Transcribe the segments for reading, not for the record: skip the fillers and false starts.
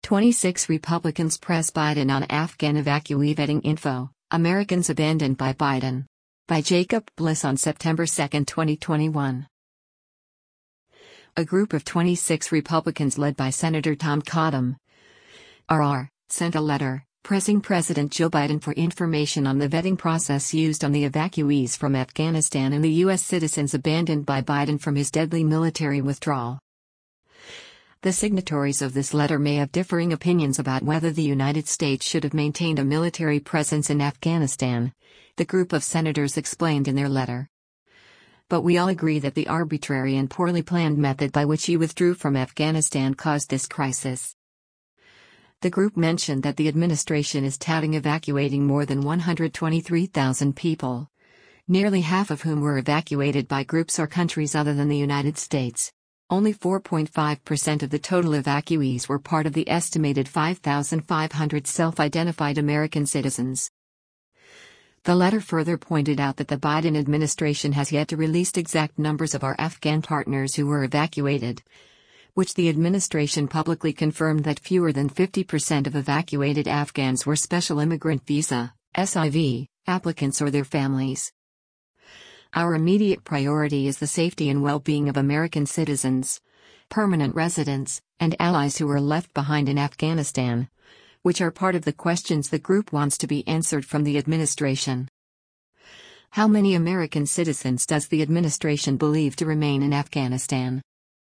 26 Republicans press Biden on Afghan evacuee vetting info, Americans abandoned by Biden. By Jacob Bliss on September 2, 2021. A group of 26 Republicans led by Senator Tom Cotton, RR, sent a letter, pressing President Joe Biden for information on the vetting process used on the evacuees from Afghanistan and the U.S. citizens abandoned by Biden from his deadly military withdrawal. The signatories of this letter may have differing opinions about whether the United States should have maintained a military presence in Afghanistan, the group of senators explained in their letter. But we all agree that the arbitrary and poorly planned method by which he withdrew from Afghanistan caused this crisis. The group mentioned that the administration is touting evacuating more than 123,000 people, nearly half of whom were evacuated by groups or countries other than the United States. Only 4.5% of the total evacuees were part of the estimated 5,500 self-identified American citizens. The letter further pointed out that the Biden administration has yet to release exact numbers of our Afghan partners who were evacuated, which the administration publicly confirmed that fewer than 50% of evacuated Afghans were Special Immigrant Visa, SIV, applicants or their families. Our immediate priority is the safety and well-being of American citizens, permanent residents, and allies who are left behind in Afghanistan, which are part of the questions the group wants to be answered from the administration. How many American citizens does the administration believe to remain in Afghanistan?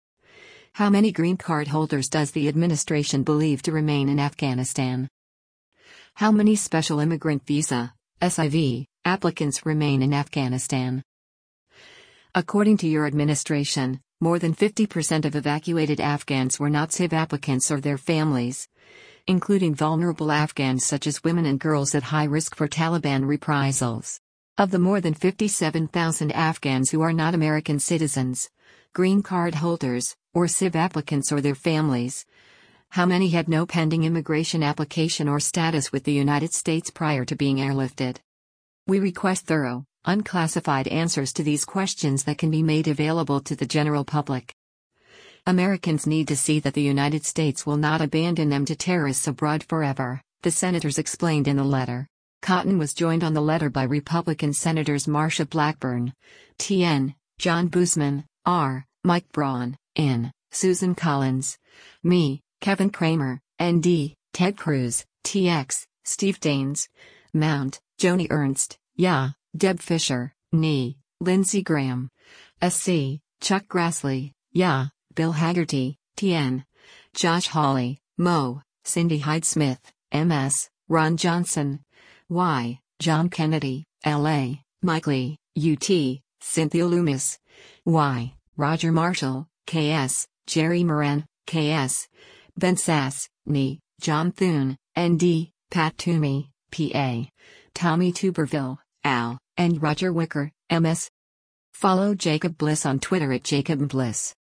How many green card holders does the administration believe to remain in Afghanistan? How many Special Immigrant Visa, SIV, applicants remain in Afghanistan? According to your administration, more than 50% of evacuated Afghans were not SIV applicants or their families, including vulnerable Afghans such as women and girls at high risk for Taliban reprisals. Of the more than 57,000 Afghans who are not American citizens, green card holders, or SIV applicants or their families, how many had no pending immigration application or status with the United States prior to being airlifted? We request thorough, unclassified answers to these questions that can be made available to the general public. Americans need to see that the United States will not abandon them to terrorists abroad forever, the senators explained in the letter. Cotton was joined on the letter by Republican Senators Marsha Blackburn, TN, John Boozman, R., Mike Braun, N., Susan Collins, me, Kevin Kramer, ND, Ted Cruz, TX, Steve Daines, Mount, Joni Ernst, YA, Deb Fisher, NE, Lindsey Graham, SC, Chuck Grassley, YA, Bill Haggerty, TN, Josh Hawley, Mo, Cindy Hyde-Smith, MS, Ron Johnson, Y, John Kennedy, LA, Mike Lee, UT, Cynthia Loomis, Y, Roger Marshall, KS, Jerry Moran, KS, Ben Sass, NE, John Thune, ND, Pat Toomey, PA, Tommy Tuberville, Al, and Roger Wicker, MS. Follow Jacob Bliss on Twitter at Jacob Bliss.